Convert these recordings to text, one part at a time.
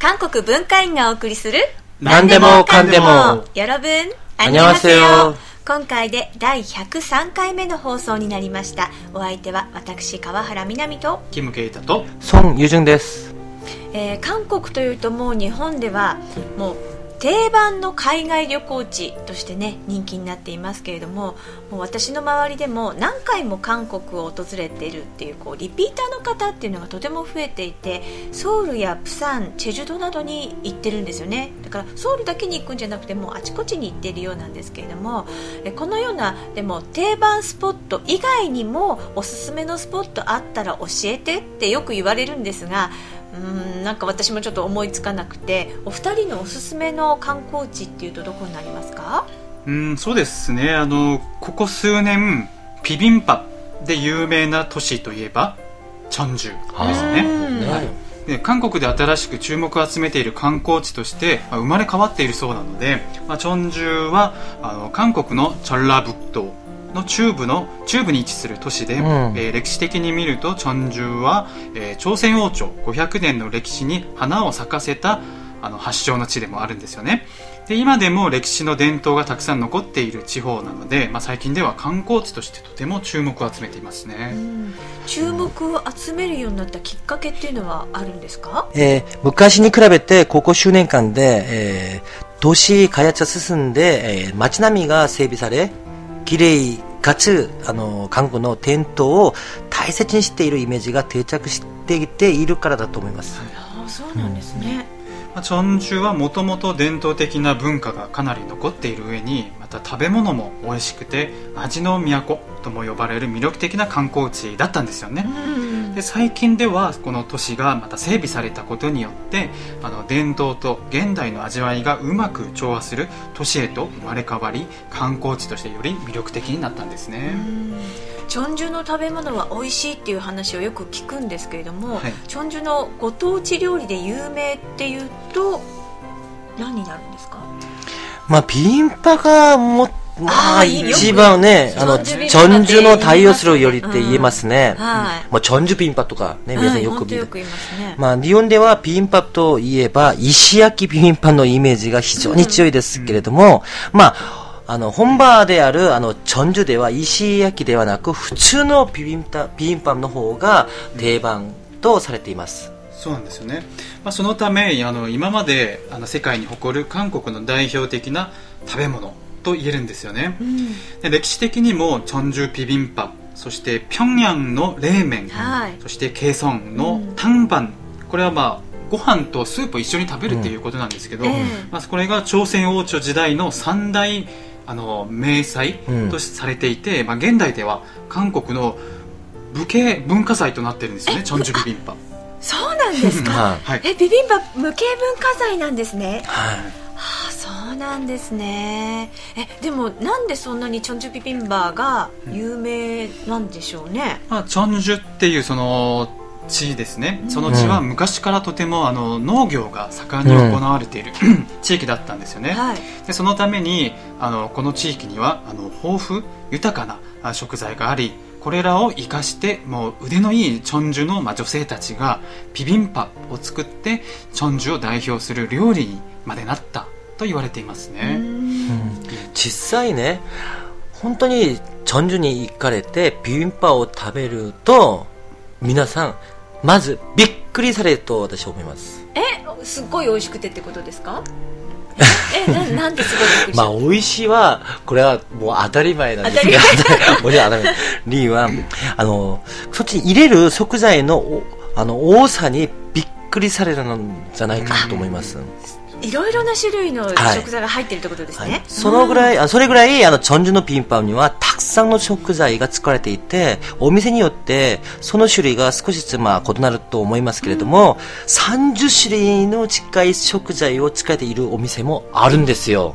韓国文化院がお送りする何でもかんでも 여러분 안녕하세요。 今回で第103回目の放送になりました。お相手は私川原みなみとキムケイタとソンユジュンです。 韓国というともう日本ではもう定番の海外旅行地としてね人気になっていますけれども、もう私の周りでも何回も韓国を訪れているっていうリピーターの方っていうのがとても増えていて、ソウルやプサン、チェジュ島などに行ってるんですよね。だからソウルだけに行くんじゃなくてもうあちこちに行っているようなんですけれども、このようなでも定番スポット以外にもおすすめのスポットあったら教えてってよく言われるんですが、なんか私もちょっと思いつかなくて、お二人のおすすめの観光地っていうとどこになりますか？ そうですね、ここ数年ビビンパで有名な都市といえばチョンジュですね。で韓国で新しく注目を集めている観光地として、生まれ変わっているそうなので、チョンジュは韓国のチョンラブッドの中部に位置する都市で、歴史的に見るとチョンジュは、朝鮮王朝500年の歴史に花を咲かせた発祥の地でもあるんですよね。で今でも歴史の伝統がたくさん残っている地方なので、最近では観光地としてとても注目を集めていますね。 注目を集めるようになったきっかけっていうのはあるんですか？ 昔に比べてここ数年間で、都市開発が進んで、街並みが整備され綺麗かつ韓国の伝統を大切にしているイメージが定着していているからだと思います。 そうなんですね。 チョンジュはもともと伝統的な文化がかなり残っている上に、また食べ物も美味しくて味の都とも呼ばれる魅力的な観光地だったんですよね。で最近ではこの都市がまた整備されたことによって伝統と現代の味わいがうまく調和する都市へと生まれ変わり、観光地としてより魅力的になったんですね。 チョンジュの食べ物は美味しいっていう話をよく聞くんですけれども、チョンジュのご当地料理で有名っていうと何になるんですか？ ビビンパが一番ね、チョンジュの対応するよりって言えますね。チョンジュビビンパとかね、皆さんよく言いますね。日本ではビビンパといえば石焼きビビンパのイメージが非常に強いですけれども、本場であるチョンジュでは石焼きではなく普通のビビンパの方が定番とされています。 そうなんですよね。そのため今まで世界に誇る韓国の代表的な食べ物と言えるんですよね。で歴史的にもチョンジュビビンパ、そして平壌の冷麺、そしてケソンのタンバン、これはご飯とスープを一緒に食べるっていうことなんですけど、これが朝鮮王朝時代の三大名祭とされていて、現代では韓国の文化財となってるんですよね。チョンジュビビンパ。 そうなんですか？ビビンパ無形文化財なんですね。そうなんですね。でもなんでそんなにチョンジュビビンパが有名なんでしょうね。 チョンジュっていうその地ですね。その地は昔からとても農業が盛んに行われている、地域だったんですよね。でそのためにこの地域には豊富豊かな食材があり、これらを生かしてもう腕のいいチョンジュの女性たちがビビンパを作ってチョンジュを代表する料理にまでなったと言われていますね。 実際ね、本当にチョンジュに行かれてビビンパを食べると皆さんまずびっくりされると私は思います。 すっごい美味しくてってことですか？なんですごいびっくりした？ 美味しいはこれはもう当たり前なんですが、もちろん当たり前。理由はそっちに入れる食材の多さにびっくりされるんじゃないかと思います。 いろいろな種類の食材が入ってるってことですね。 それぐらいチョンジュのビビンパにはたくさんの食材が使われていて、お店によってその種類が少しずつ異なると思いますけれども、30種類の近い食材を使っているお店もあるんですよ。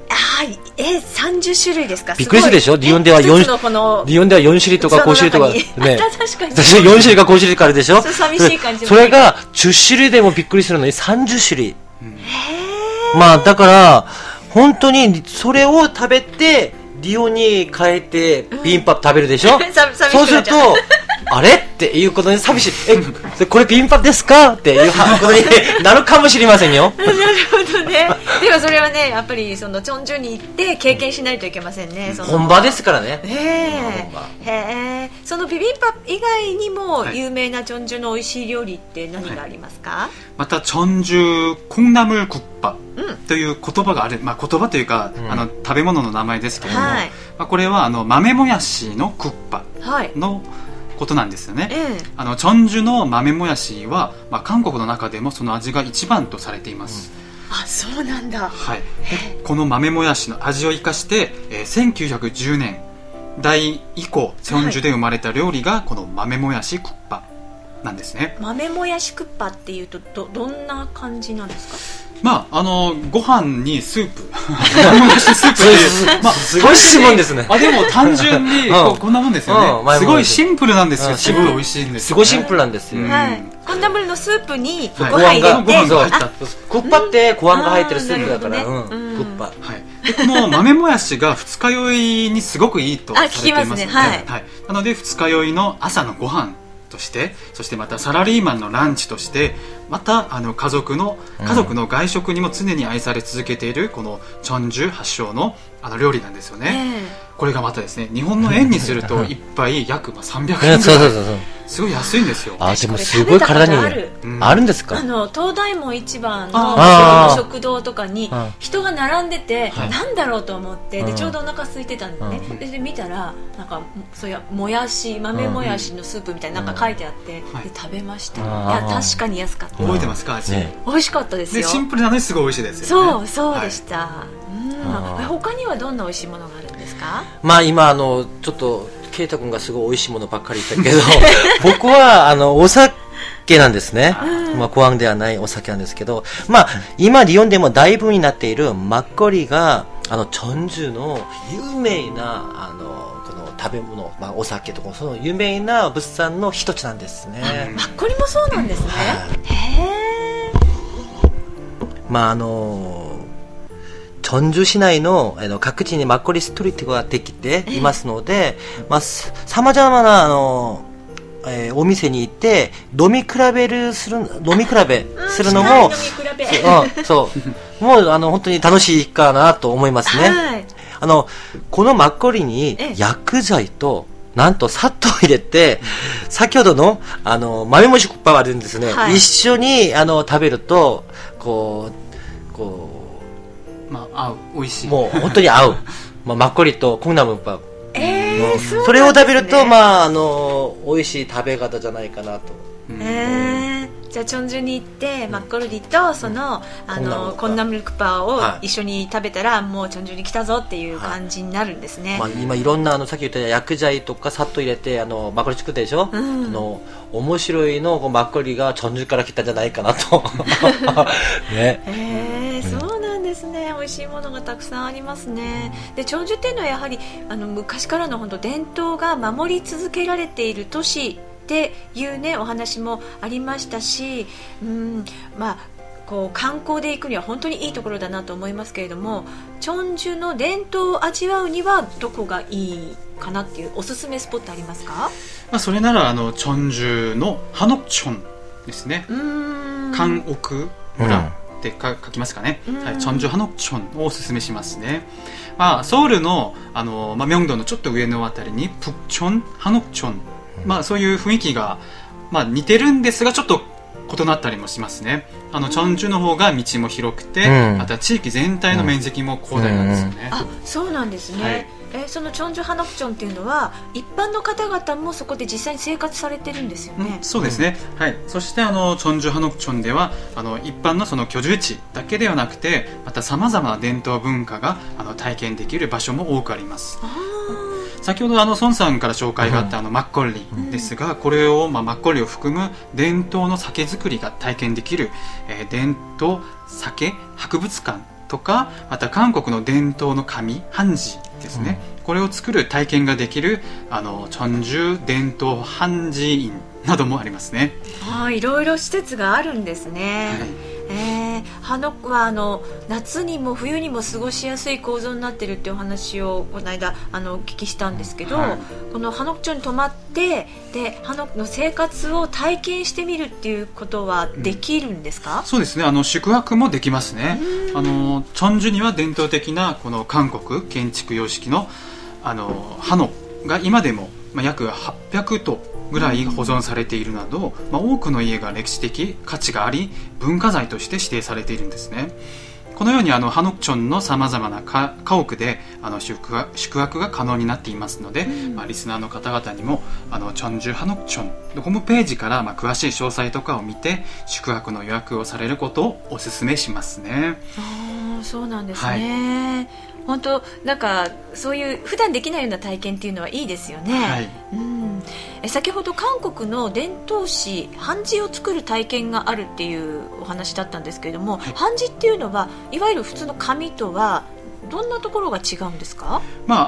30種類ですか？ びっくりするでしょ。リヨンでは4種類とか5種類とかね。 確かに 4種類か5種類かあるでしょ。 寂しい感じ。 それが10種類でもびっくりするのに30種類。だから本当にそれを食べてリオに帰ってビビンパ食べるでしょ。そうするとあれっていうことに寂しい。これビビンパですかっていうことになるかもしれませんよ。 なるほどね。でもそれはね、やっぱりそのチョンジュに行って経験しないといけませんね。 本場ですからね。 そのビビンパ以外にも有名なチョンジュの美味しい料理って何がありますか？ またチョンジュ콩나물 국밥という言葉がある、言葉というか、食べ物の名前ですけれども、これは豆もやしのクッパのことなんですよね。チョンジュの豆もやしは、韓国の中でもその味が一番とされています。 あ、そうなんだ。 はい。この豆もやしの味を生かして、1910年代以降チョンジュで生まれた料理がこの豆もやしクッパなんですね。 豆もやしクッパっていうと どんな感じなんですか？ ご飯にスープ豆もやしスープっていうすごい質問ですね。 でも単純にこんなもんですよね。すごいシンプルなんですよ。シンプル美味しいんです。 すごいシンプルなんですよ。 コンナムルのスープにご飯入れて、 クッパってご飯が入ってるスープだからクッパ。 この豆もやしが二日酔いにすごくいいとされていますので、なので二日酔いの朝のご飯として、そしてまたサラリーマンのランチとして、また家族の外食にも常に愛され続けているこのチョンジュ発祥の料理なんですよね。これがまたですね、日本の円にすると一杯約300円ぐらい、すごい安いんですよ。 でもすごい体にあるんですか？ 東大門一番の食堂とかに人が並んでて、なんだろうと思って、でちょうどお腹空いてたんでね、で見たらなんかそういう豆もやしのスープみたいななんか書いてあって、で食べました。いや確かに安かった。 覚えてますか？味美味しかったですよ。 シンプルなのにすごい美味しいですよね。 そうでした。他にはどんな美味しいものがあるんですか？ 今ちょっとケイタ君がすごい美味しいものばっかり言ったけど僕はお酒なんですね。コアンではないお酒なんですけど、今リヨンでも大ブームになっているマッコリがチョンジュの有名なこの食べ物、お酒とかその有名な物産の一つなんですね。 マッコリもそうなんですね。 チョンジュ市内の各地にマッコリストリートができていますので、さまざまなお店に行って飲み比べするのももう本当に楽しいかなと思いますね。このマッコリに薬剤となんと砂糖入れて、先ほどの豆もしクッパがあるんですね。一緒に食べると美味しい。 もう本当に合う。マッコリとコンナムパ。それを食べると美味しい食べ方じゃないかなと。 じゃあチョンジュに行ってマッコリとそのコンナムルクパを一緒に食べたら、もうチョンジュに来たぞっていう感じになるんですね。 今いろんなさっき言った薬剤とか砂糖入れてマッコリ作ってでしょ。面白いのマッコリがチョンジュから来たんじゃないかなと。 そうなんですね。美味しいものがたくさんありますね。でチョンジュっていうのはやはり昔からの本当伝統が守り続けられている都市っていうね、お話もありましたし、観光で行くには本当にいいところだなと思いますけれども、チョンジュの伝統を味わうにはどこがいいかなっていうおすすめスポットありますか？ それならチョンジュのハノクチョンですね。韓屋村って書きますかね。チョンジュハノクチョンをおすすめしますね。ソウルの明洞のちょっと上のあたりにプクチョン、ハノクチョン、そういう雰囲気が似てるんですがちょっと異なったりもしますね。チョンジュの方が道も広くて、また地域全体の面積も広大なんですよね。 そうなんですね。そのチョンジュハノクチョンっていうのは一般の方々もそこで実際に生活されてるんですよね。 そうですね。そしてチョンジュハノクチョンでは一般のその居住地だけではなくて、またさまざまな伝統文化が体験できる場所も多くあります。先ほど孫さんから紹介があったマッコリですが、これをマッコリを含む伝統の酒造りが体験できる、伝統酒博物館とか、また韓国の伝統の紙ハンジですね、これを作る体験ができるチョンジュ伝統ハンジ院などもありますね。 いろいろ施設があるんですね。 ハノックは夏にも冬にも過ごしやすい構造になってるっていうお話をこの間お聞きしたんですけど、このハノック町に泊まってでハノックの生活を体験してみるっていうことはできるんですか？ そうですね、宿泊もできますね。チョンジュには伝統的なこの韓国建築様式のハノが今でも約800棟ぐらい保存されているなど、多くの家が歴史的価値があり文化財として指定されているんですね。このようにハノクチョンのさまざまな家屋で宿泊が可能になっていますので、リスナーの方々にもチョンジュハノクチョンのホームページから詳しい詳細とかを見て宿泊の予約をされることをお勧めしますね。 そうなんですね、本当なんかそういう普段できないような体験っていうのはいいですよね、先ほど韓国の伝統紙韓字を作る体験があるっていうお話だったんですけれども、韓字っていうのはいわゆる普通の紙とはどんなところが違うんですか？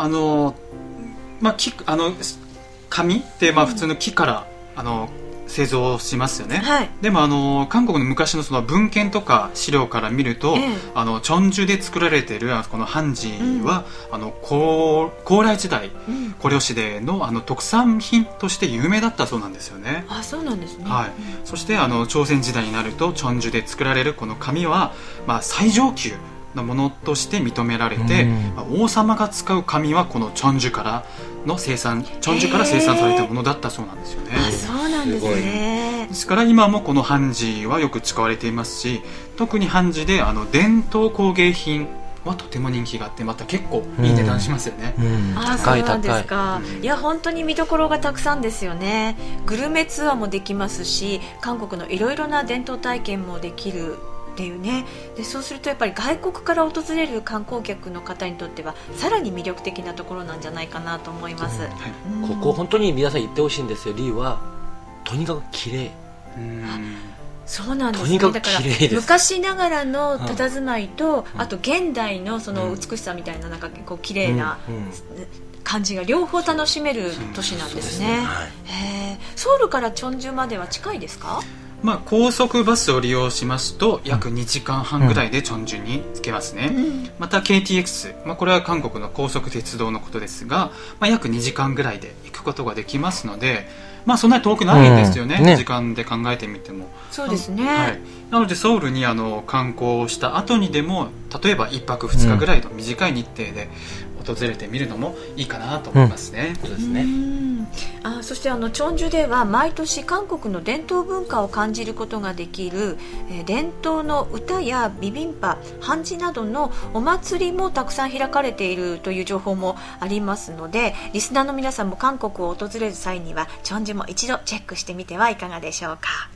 紙って普通の木から製造しますよね、でも韓国の昔のその文献とか資料から見ると、チョンジュで作られているこの韓字は、高麗時代、高麗時代の特産品として有名だったそうなんですよね。 そうなんですね、 そして朝鮮時代になるとチョンジュで作られるこの紙は、最上級のものとして認められて、王様が使う紙はこのチョンジュから生産されたものだったそうなんですよね。 そうなんですね。 ですから今もこの韓字はよく使われていますし、特に韓字で伝統工芸品はとても人気があって、また結構いい値段しますよね。 そうなんですか。いや本当に見どころがたくさんですよね。グルメツアーもできますし、韓国のいろいろな伝統体験もできるっていうね。でそうするとやっぱり外国から訪れる観光客の方にとってはさらに魅力的なところなんじゃないかなと思います、 ここ本当に皆さん行ってほしいんですよ。理由はとにかく綺麗。 そうなんですね。だから昔ながらの佇まいと、あと現代のその美しさみたいな、なんかこう綺麗な感じが両方楽しめる都市なんですね。ソウルからチョンジュまでは近いですか？ 高速バスを利用しますと約2時間半ぐらいでチョンジュに着けますね、また KTX、これは韓国の高速鉄道のことですが、約2時間ぐらいで行くことができますので、そんなに遠くないんですよね、時間で考えてみても。 そうですね、 なのでソウルに観光した後にでも、例えば1泊2日ぐらいの短い日程で訪れてみるのもいいかなと思いますね。 そうですね。 そしてチョンジュでは毎年韓国の伝統文化を感じることができる、伝統の歌やビビンパ、韓字などのお祭りもたくさん開かれているという情報もありますので、リスナーの皆さんも韓国を訪れる際にはチョンジュも一度チェックしてみてはいかがでしょうか。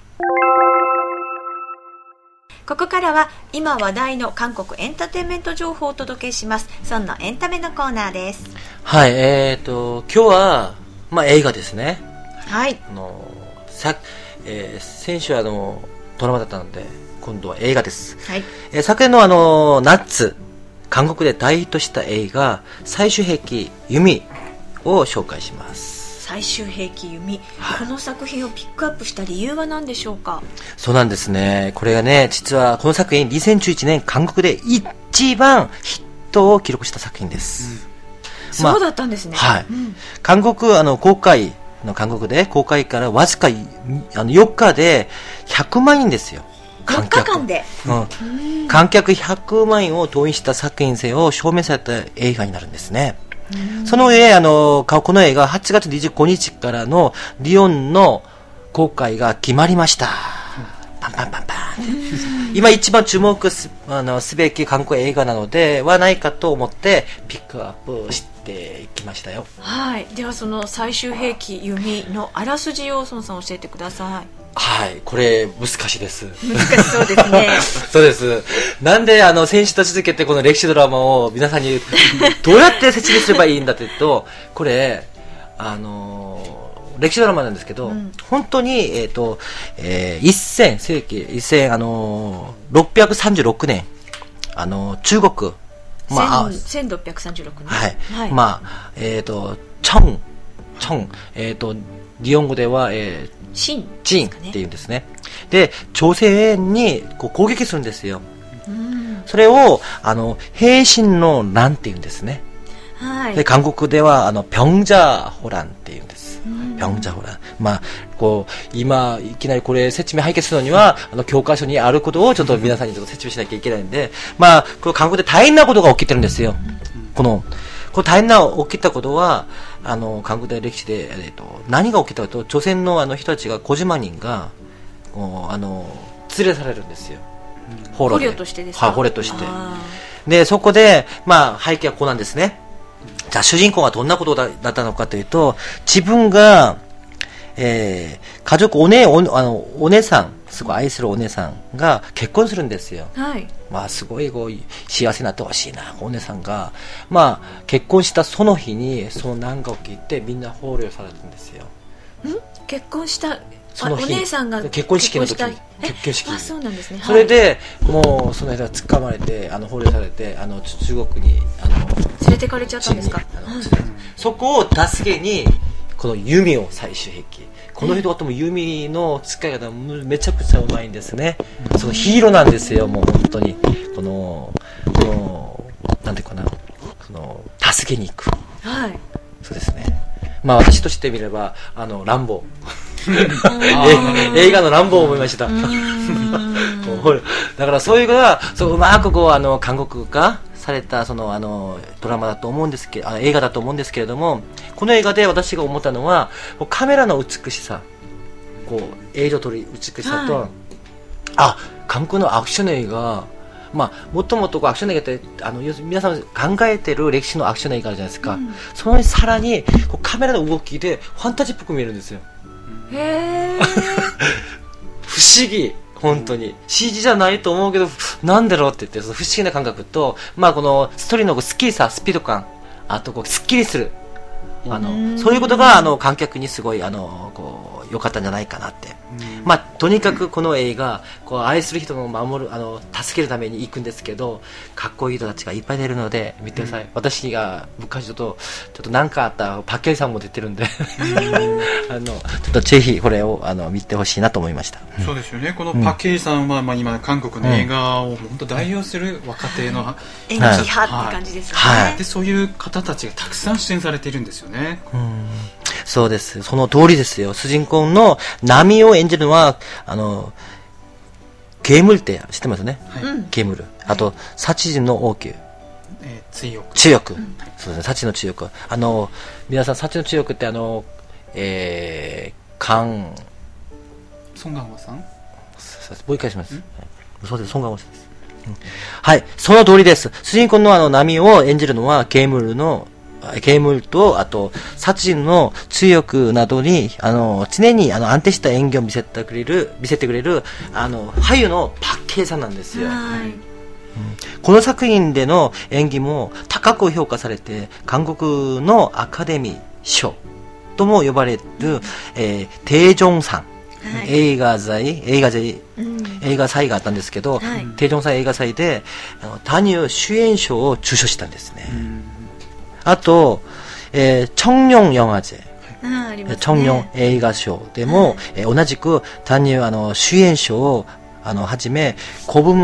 ここからは今話題の韓国エンターテインメント情報をお届けします。そんなエンタメのコーナーです。 はい、今日は映画ですね。 はい。 先週ドラマだったので今度は映画です。 はい。 昨年の夏、韓国で大ヒットした映画最終兵器弓を紹介します。 最終兵器弓、この作品をピックアップした理由は何でしょうか？ そうなんですね。これがね、実はこの作品2011年韓国で一番ヒットを記録した作品です。 そうだったんですね。 はい。韓国韓国で公開からわずか4日で100万人ですよ。 4日間で、 観客100万人を動員した作品性を証明された映画になるんですね。その上、この映画8月25日からのリヨンの公開が決まりました。パンパンパンパン。今一番注目すべき韓国映画なのではないかと思ってピックアップしていきましたよ。 はい。ではその最終兵器弓のあらすじを孫さん教えてください。 はい、これ難しいです。 難しそうですね。 そうです。なんで先週と続けてこの歴史ドラマを皆さんにどうやって説明すればいいんだというと、これ歴史ドラマなんですけど、本当に1636年中国、 1636年、 はい、チョン日本語ではチンっていうんですね。 で、朝鮮にこう攻撃するんですよ。それを、兵神の乱って言うんですね。 はい。 で、韓国では、병자호란って言うんです。병자호란。まあ、こう、今、いきなりこれ説明拝見するのには、教科書にあることをちょっと皆さんにちょっと説明しなきゃいけないんで、まあ、これ韓国で大変なことが起きてるんですよ。この大変な起きたことは、韓国で歴史で、何が起きたかと、朝鮮の人たちが50万人が、連れ去られるんですよ。捕虜としてですか？ はい、捕虜として。で、そこで、まあ、背景はこうなんですね。じゃあ、主人公がどんなことだったのかというと、自分が、家族、お姉さん、すごい愛するお姉さんが結婚するんですよ。 はい。 まあ、すごい、幸せになってほしいな、お姉さんが。まあ、結婚したその日に、その難が起きて、みんな捕虜されるんですよ。 結婚したその日、 お姉さんが結婚式の時に、結婚式に。 あ、そうなんですね。 それで、もう、その間掴まれて、捕虜されて、中国に、 連れてかれちゃったんですか？ そこを助けに、この弓を最終兵器。この人はとも弓の使い方めちゃくちゃうまいんですね。そのヒーローなんですよ、もう本当に。この、なんていうかな、助けに行く。 はい。 そうですね。まあ私としてみれば、ランボー。映画のランボーを思いました。だからそういうことは、うまく韓国化された、ドラマだと思うんですけど、映画だと思うんですけれども、この映画で私が思ったのは、カメラの美しさ、映像撮り美しさと、韓国のアクション映画、まあ、もともとアクション映画って、皆さん考えてる歴史のアクション映画あるじゃないですか。そのさらに、カメラの動きでファンタジーっぽく見えるんですよ。 へー。 不思議。本当に CG じゃないと思うけどなんだろうって言って、その不思議な感覚と、まあ、このストーリーのスッキリさ、スピード感、あとスッキリする、そういうことが観客にすごい良かったんじゃないかなって。まあ、とにかくこの映画、愛する人を守る、助けるために行くんですけど、かっこいい人たちがいっぱい出るので見てください。私が昔ちょっと何かあったパッケージさんも出てるんでちょっとぜひこれを見てほしいなと思いました。 そうですよね。このパッケージさんは、今韓国の映画を本当代表する若手の演技派って感じですよね。 はい。 で、そういう方たちがたくさん出演されているんですよね。 そうです。その通りですよ。主人公のナミを演じるのは、ゲームルって知ってますね。はい、ゲームル。あと、殺人の王宮。 追憶。 そうですね。殺人の追憶。皆さん、殺人の追憶ってソン・ガンホさん？ もう一回します。そうです、ソン・ガンホさんです。はい、その通りです。主人公のナミを演じるのは、ゲームルと、あと、殺人の追憶などに、常に、安定した演技を見せてくれる、俳優のパッケージさんなんですよ。この作品での演技も高く評価されて、韓国のアカデミー賞とも呼ばれる、テイジョンさん。映画祭があったんですけど、テイジョンさん映画祭で、男優主演賞を受賞したんですね。あと、청룡 영화제、청룡映画賞でも、同じく男優主演賞をはじめ5部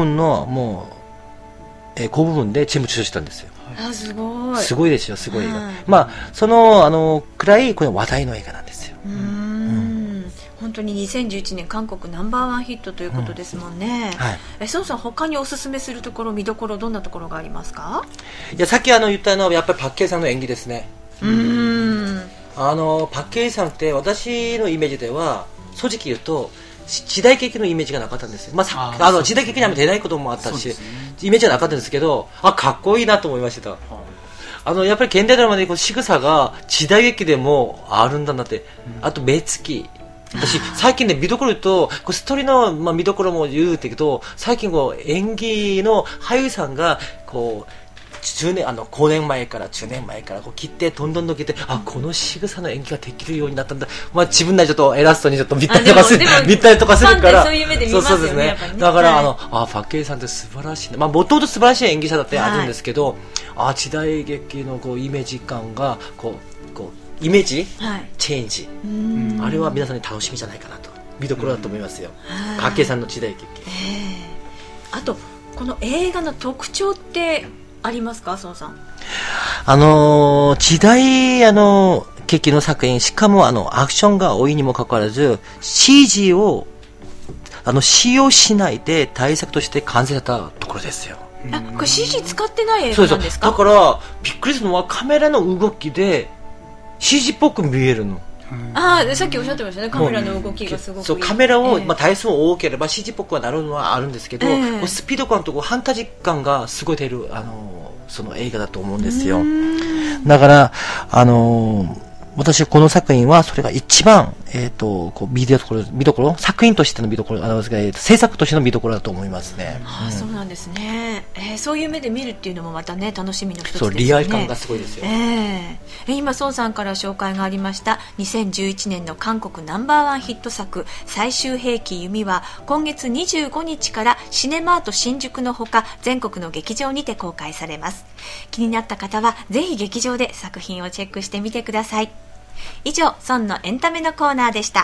門で全部受賞したんですよ。すごいですよ、すごい映画。まあそのくらいこれ話題の映画なんですよ。 本当に2011年韓国ナンバーワンヒットということですもんね。ソンさん、他におすすめするところ、見どころ、どんなところがありますか？ いや、さっき言ったのはやっぱりパッケージさんの演技ですね。パッケージさんって私のイメージでは正直言うと時代劇のイメージがなかったんですよ。まあ、時代劇には出ないこともあったし、イメージはなかったんですけど、かっこいいなと思いました。やっぱり現代ドラマで仕草が時代劇でもあるんだなって。あと目つき、私最近ね、見どころとストーリーの、見どころも言うけど、最近演技の俳優さんが5年前から10年前から切ってどんどん切って、この仕草の演技ができるようになったんだ。ちぶんなりちょっと偉そうにちょっと見たりとかするから、 そういう目で見ますよね。 だからパッケージさんって素晴らしいね。もともと素晴らしい演技者だってあるんですけど、時代劇のイメージ感がイメージ、チェンジ、あれは皆さんに楽しみじゃないかなと。 見どころだと思いますよ。掛さんの時代劇。 あとこの映画の特徴ってありますか、孫さん。 時代劇の作品、しかもアクションが多いにもかかわらず CG を使用しないで対策として完成されたところですよ。 これ CG 使ってない映画なんですか？ だからびっくりするのはカメラの動きで CG っぽく見えるの。 さっきおっしゃってましたね、カメラの動きがすごくいい。 そう、カメラを、台数も多ければ CG っぽくはなるのはあるんですけど、スピード感とファンタジー感がすごい出るその映画だと思うんですよ。だから私はこの作品はそれが一番見どころ作品としての見どころ制作としての見どころだと思いますね。 そうなんですね。そういう目で見るっていうのもまたね、楽しみの一つですね。 そう、リアル感がすごいですよ。 今孫さんから紹介がありました2011年の韓国ナンバーワンヒット作最終兵器弓は今月25日からシネマート新宿のほか全国の劇場にて公開されます。気になった方はぜひ劇場で作品をチェックしてみてください。以上、孫のエンタメのコーナーでした。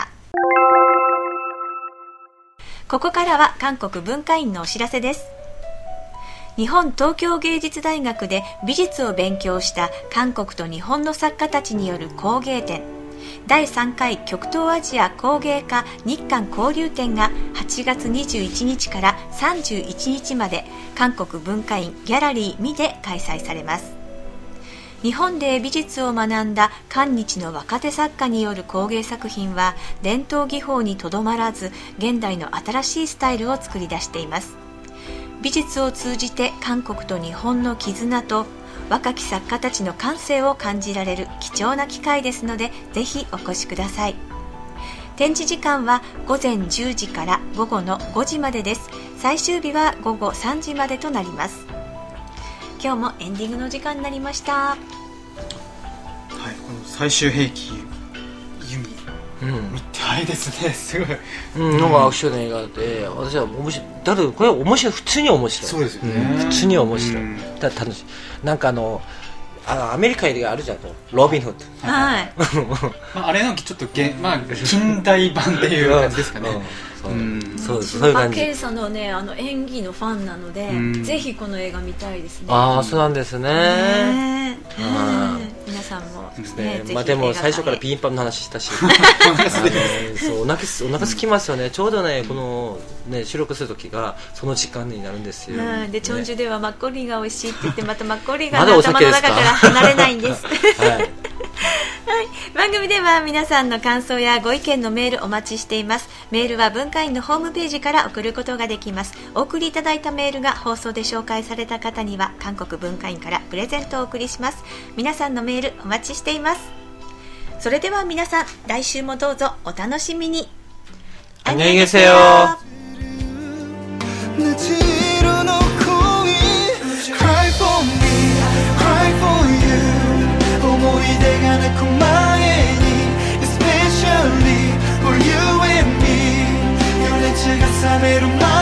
ここからは韓国文化院のお知らせです。日本東京芸術大学で美術を勉強した韓国と日本の作家たちによる工芸展、第3回極東アジア工芸家日韓交流展が8月21日から31日まで韓国文化院ギャラリーミで開催されます。日本で美術を学んだ韓日の若手作家による工芸作品は伝統技法にとどまらず現代の新しいスタイルを作り出しています。美術を通じて韓国と日本の絆と若き作家たちの感性を感じられる貴重な機会ですのでぜひお越しください。展示時間は午前10時から午後の5時までです。最終日は午後3時までとなります。今日もエンディングの時間になりました。はい、 この最終兵器弓、見たいですね。すごい。 なんかアクションの映画で私は面白い。だけどこれ面白い、普通に面白い。 そうですよね。 普通に面白い。楽しい。なんかアメリカ映画あるじゃん、ロビン・フッド。 はい。 あれのちょっと近代版っていう感じですかね。 そうです。そういう感じ。 ケイさんのね、演技のファンなので、ぜひこの映画見たいですね。 そうなんですね。 皆さんもね、でも最初からピンパンの話したし、そうお腹空きますよね。ちょうどねこのね収録する時がその時間になるんですよ。 でチョンジュではマッコリが美味しいって言ってまたマッコリが頭の中から離れないんです。はい、番組では皆さんの感想やご意見のメールお待ちしています。メールは文化院のホームページから送ることができます。お送りいただいたメールが放送で紹介された方には韓国文化院からプレゼントをお送りします。皆さんのメールお待ちしています。それでは皆さん、来週もどうぞお楽しみに。 안녕히 계세요。 思い出がなく前に Especially for you and me 余熱が冷める前